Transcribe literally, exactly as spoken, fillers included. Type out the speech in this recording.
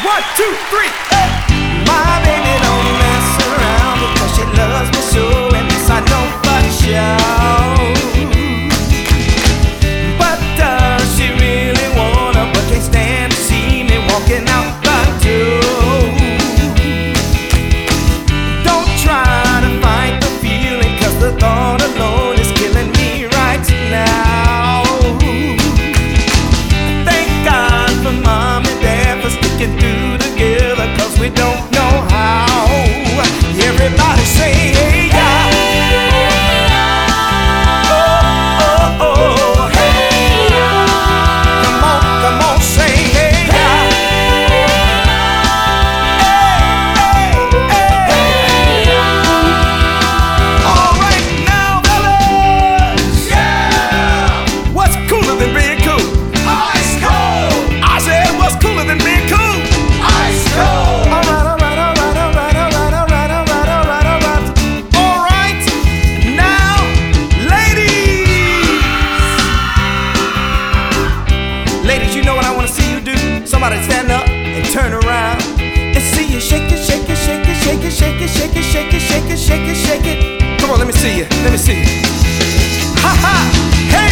One, two, three, hey! My baby don't mess around because she loves me so, and this I know for sure. But does she really wanna, but can't stand to see me walking out the door? Don't try to fight the feeling, cause the thought alone is killing me right now. Thank God for mom and dad for sticking through together, cause we don't know how. Everybody say hey ya. Oh, oh, oh, hey ya. Come on, come on, say hey ya. Hey, hey, hey. All right now, fellas. Yeah. What's cooler than being cool? Ice cold. I said, what's cooler than being cool? Ice cold. All right, all right, all right, all right, all right, all right, all right, all right, all right. All right. Now, ladies. Ladies, you know what I want to see you do? Somebody stand up and turn around and see you shake it, shake it, shake it, shake it, shake it, shake it, shake it, shake it, shake it, shake it. Come on, let me see you. Let me see you. Ha ha. Hey.